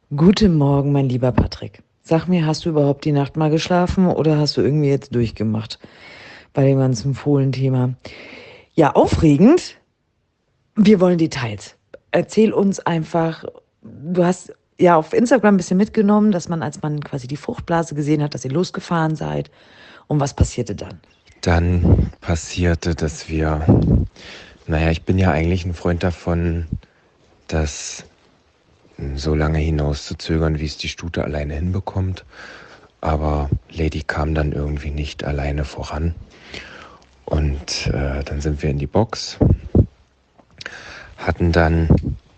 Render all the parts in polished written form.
Guten Morgen, mein lieber Patrick. Sag mir, hast du überhaupt die Nacht mal geschlafen oder hast du irgendwie jetzt durchgemacht bei dem ganzen Fohlen-Thema? Ja, aufregend. Wir wollen Details. Erzähl uns einfach, du hast ja auf Instagram ein bisschen mitgenommen, dass man, als man quasi die Fruchtblase gesehen hat, dass ihr losgefahren seid. Und was passierte dann? Dann passierte, ich bin ja eigentlich ein Freund davon, das so lange hinauszuzögern, wie es die Stute alleine hinbekommt. Aber Lady kam dann irgendwie nicht alleine voran. Und dann sind wir in die Box, hatten dann,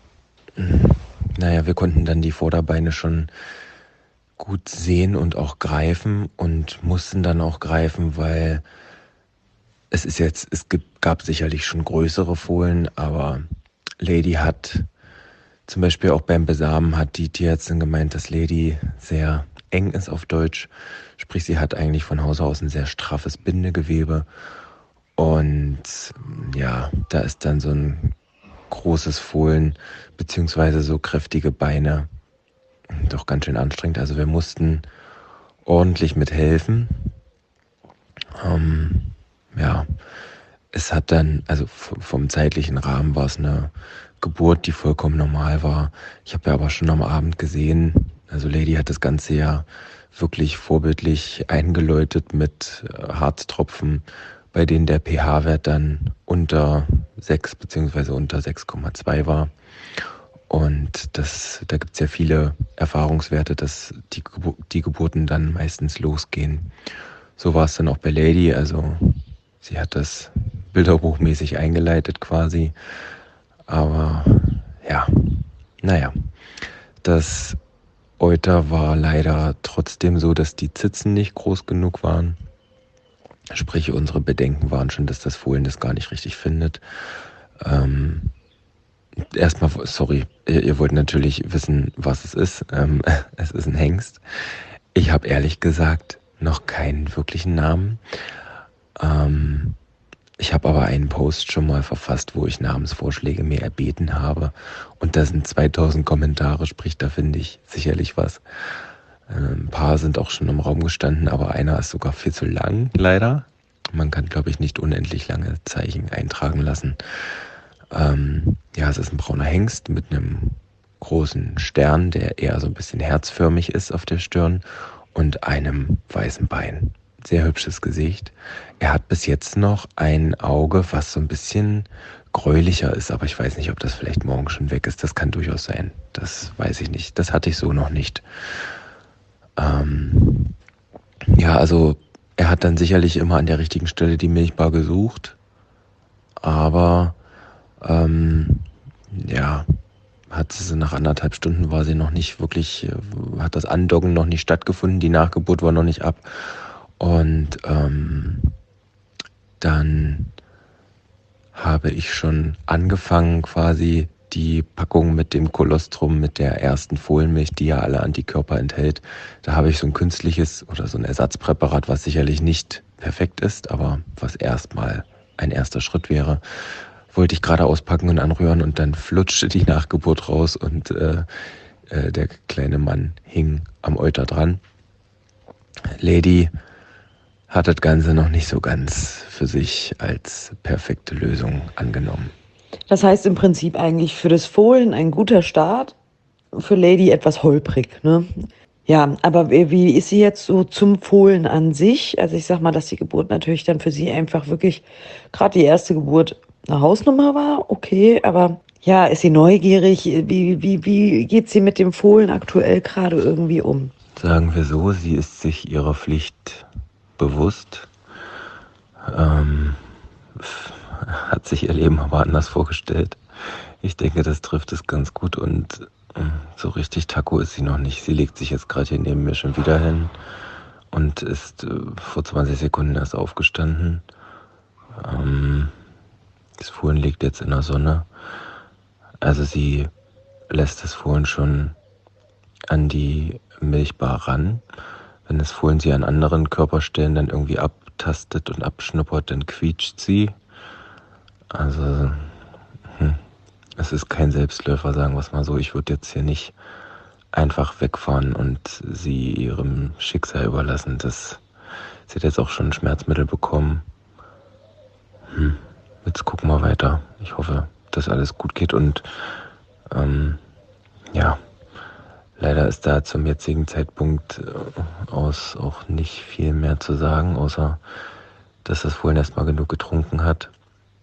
wir konnten dann die Vorderbeine schon gut sehen und auch greifen und mussten dann auch greifen, weil gab sicherlich schon größere Fohlen, aber Lady hat zum Beispiel auch beim Besamen hat die Tierärztin gemeint, dass Lady sehr eng ist auf Deutsch. Sprich, sie hat eigentlich von Haus aus ein sehr straffes Bindegewebe. Und ja, da ist dann so ein großes Fohlen beziehungsweise so kräftige Beine doch ganz schön anstrengend. Also wir mussten ordentlich mithelfen. Ja, es hat dann, also vom zeitlichen Rahmen war es eine Geburt, die vollkommen normal war. Ich habe ja aber schon am Abend gesehen, also Lady hat das Ganze ja wirklich vorbildlich eingeläutet mit Harztropfen, bei denen der pH-Wert dann unter 6 bzw. unter 6,2 war. Und da gibt es ja viele Erfahrungswerte, dass die Geburten dann meistens losgehen. So war es dann auch bei Lady, also sie hat das bilderbuchmäßig eingeleitet quasi. Aber ja, das Euter war leider trotzdem so, dass die Zitzen nicht groß genug waren. Sprich, unsere Bedenken waren schon, dass das Fohlen das gar nicht richtig findet. Erstmal, sorry, ihr wollt natürlich wissen, was es ist. Es ist ein Hengst. Ich habe ehrlich gesagt noch keinen wirklichen Namen. Ich habe aber einen Post schon mal verfasst, wo ich Namensvorschläge mir erbeten habe. Und da sind 2000 Kommentare, sprich, da finde ich sicherlich was. Ein paar sind auch schon im Raum gestanden, aber einer ist sogar viel zu lang, leider. Man kann, glaube ich, nicht unendlich lange Zeichen eintragen lassen. Es ist ein brauner Hengst mit einem großen Stern, der eher so ein bisschen herzförmig ist auf der Stirn und einem weißen Bein. Sehr hübsches Gesicht. Er hat bis jetzt noch ein Auge, was so ein bisschen gräulicher ist, aber ich weiß nicht, ob das vielleicht morgen schon weg ist. Das kann durchaus sein. Das weiß ich nicht. Das hatte ich so noch nicht. Also er hat dann sicherlich immer an der richtigen Stelle die Milchbar gesucht, aber nach 1,5 Stunden war sie noch nicht wirklich, hat das Andocken noch nicht stattgefunden, die Nachgeburt war noch nicht ab. Und dann habe ich schon angefangen, quasi die Packung mit dem Kolostrum, mit der ersten Fohlenmilch, die ja alle Antikörper enthält. Da habe ich so ein künstliches oder so ein Ersatzpräparat, was sicherlich nicht perfekt ist, aber was erstmal ein erster Schritt wäre, wollte ich gerade auspacken und anrühren und dann flutschte die Nachgeburt raus und der kleine Mann hing am Euter dran. Lady hat das Ganze noch nicht so ganz für sich als perfekte Lösung angenommen. Das heißt im Prinzip eigentlich für das Fohlen ein guter Start, für Lady etwas holprig, ne? Ja, aber wie ist sie jetzt so zum Fohlen an sich? Also ich sag mal, dass die Geburt natürlich dann für sie einfach wirklich, gerade die erste Geburt, eine Hausnummer war, okay, aber ja, ist sie neugierig? Wie geht sie mit dem Fohlen aktuell gerade irgendwie um? Sagen wir so, sie ist sich ihrer Pflicht bewusst, hat sich ihr Leben aber anders vorgestellt. Ich denke, das trifft es ganz gut und so richtig Taco ist sie noch nicht. Sie legt sich jetzt gerade hier neben mir schon wieder hin und ist vor 20 Sekunden erst aufgestanden. Das Fohlen liegt jetzt in der Sonne. Also sie lässt das Fohlen schon an die Milchbar ran. Wenn das Fohlen sie an anderen Körperstellen dann irgendwie abtastet und abschnuppert, dann quietscht sie. Also es ist kein Selbstläufer, sagen wir es mal so. Ich würde jetzt hier nicht einfach wegfahren und sie ihrem Schicksal überlassen. Sie hat jetzt auch schon Schmerzmittel bekommen. Jetzt gucken wir weiter. Ich hoffe, dass alles gut geht und ja, leider ist da zum jetzigen Zeitpunkt aus auch nicht viel mehr zu sagen, außer dass das Fohlen erstmal genug getrunken hat.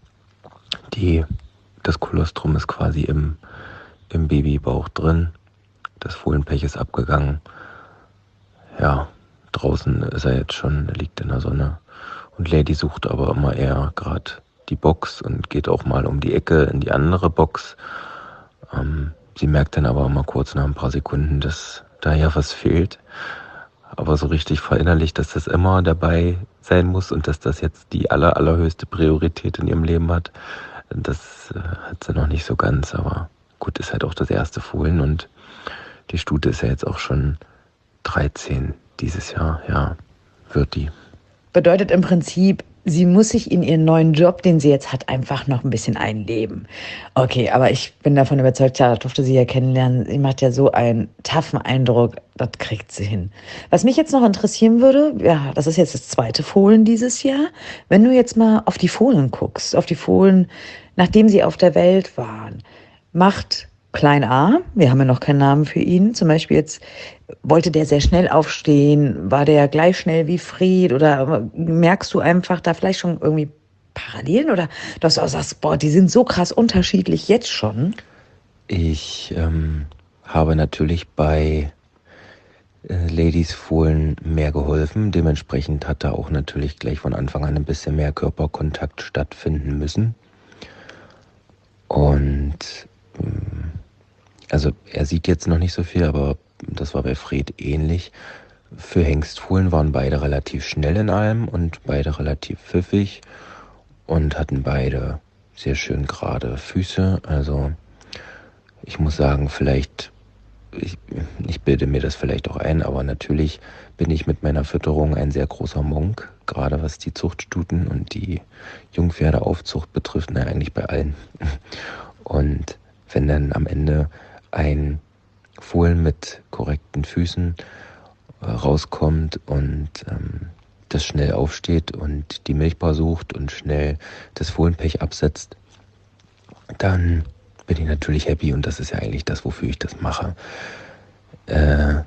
Das Kolostrum ist quasi im Babybauch drin. Das Fohlenpech ist abgegangen. Ja, draußen ist er jetzt schon, er liegt in der Sonne. Und Lady sucht aber immer eher gerade die Box und geht auch mal um die Ecke in die andere Box. Sie merkt dann aber immer kurz nach ein paar Sekunden, dass da ja was fehlt. Aber so richtig verinnerlicht, dass das immer dabei sein muss und dass das jetzt die allerhöchste Priorität in ihrem Leben hat, das hat sie noch nicht so ganz. Aber gut, ist halt auch das erste Fohlen und die Stute ist ja jetzt auch schon 13 dieses Jahr. Ja, wird die. Bedeutet im Prinzip, sie muss sich in ihren neuen Job, den sie jetzt hat, einfach noch ein bisschen einleben. Okay, aber ich bin davon überzeugt, ja, durfte sie ja kennenlernen. Sie macht ja so einen taffen Eindruck, das kriegt sie hin. Was mich jetzt noch interessieren würde, ja, das ist jetzt das zweite Fohlen dieses Jahr. Wenn du jetzt mal auf die Fohlen guckst, auf die Fohlen, nachdem sie auf der Welt waren, macht Klein A, wir haben ja noch keinen Namen für ihn, zum Beispiel jetzt, wollte der sehr schnell aufstehen, war der gleich schnell wie Fried oder merkst du einfach da vielleicht schon irgendwie Parallelen oder dass du auch sagst, boah, die sind so krass unterschiedlich jetzt schon? Ich habe natürlich bei Ladies Fohlen mehr geholfen. Dementsprechend hat da auch natürlich gleich von Anfang an ein bisschen mehr Körperkontakt stattfinden müssen. Und also er sieht jetzt noch nicht so viel, aber das war bei Fred ähnlich. Für Hengstfohlen waren beide relativ schnell in allem und beide relativ pfiffig und hatten beide sehr schön gerade Füße. Also ich muss sagen, ich bilde mir das vielleicht auch ein, aber natürlich bin ich mit meiner Fütterung ein sehr großer Monk, gerade was die Zuchtstuten und die Jungpferdeaufzucht betrifft, eigentlich bei allen. Und wenn dann am Ende ein Fohlen mit korrekten Füßen rauskommt und das schnell aufsteht und die Milchbar sucht und schnell das Fohlenpech absetzt, dann bin ich natürlich happy und das ist ja eigentlich das, wofür ich das mache. Er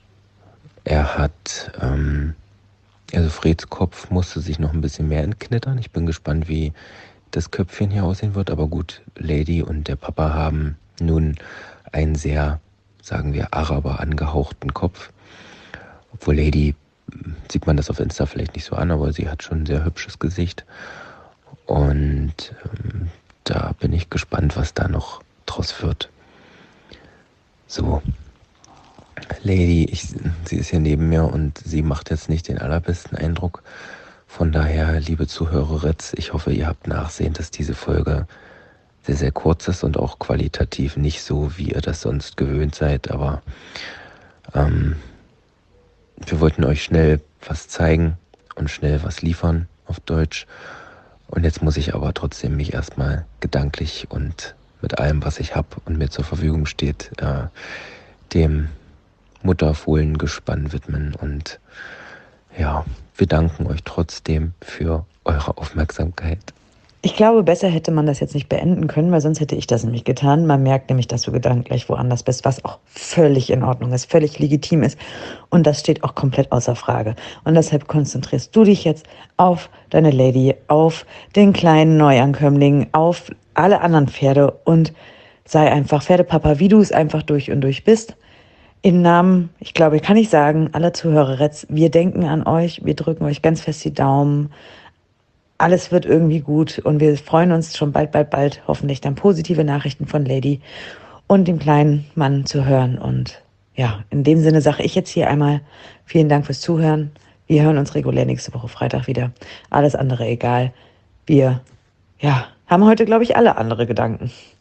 hat, also Freds Kopf musste sich noch ein bisschen mehr entknittern. Ich bin gespannt, wie das Köpfchen hier aussehen wird, aber gut, Lady und der Papa haben nun einen sehr, sagen wir, Araber angehauchten Kopf. Obwohl Lady, sieht man das auf Insta vielleicht nicht so an, aber sie hat schon ein sehr hübsches Gesicht. Und da bin ich gespannt, was da noch draus wird. So, Lady, sie ist hier neben mir und sie macht jetzt nicht den allerbesten Eindruck. Von daher, liebe Zuhöreritz, ich hoffe, ihr habt Nachsehen, dass diese Folge sehr, sehr kurz ist und auch qualitativ nicht so, wie ihr das sonst gewöhnt seid. Aber wir wollten euch schnell was zeigen und schnell was liefern auf Deutsch. Und jetzt muss ich aber trotzdem mich erstmal gedanklich und mit allem, was ich habe und mir zur Verfügung steht, dem Mutterfohlengespann widmen. Und ja, wir danken euch trotzdem für eure Aufmerksamkeit. Ich glaube, besser hätte man das jetzt nicht beenden können, weil sonst hätte ich das nämlich getan. Man merkt nämlich, dass du gedanklich woanders bist, was auch völlig in Ordnung ist, völlig legitim ist. Und das steht auch komplett außer Frage. Und deshalb konzentrierst du dich jetzt auf deine Lady, auf den kleinen Neuankömmling, auf alle anderen Pferde und sei einfach Pferdepapa, wie du es einfach durch und durch bist. Im Namen, ich glaube, kann ich sagen, aller Zuhörer, wir denken an euch, wir drücken euch ganz fest die Daumen. Alles wird irgendwie gut und wir freuen uns schon bald, hoffentlich dann positive Nachrichten von Lady und dem kleinen Mann zu hören. Und ja, in dem Sinne sage ich jetzt hier einmal vielen Dank fürs Zuhören. Wir hören uns regulär nächste Woche Freitag wieder. Alles andere egal. Wir, ja, haben heute, glaube ich, alle andere Gedanken.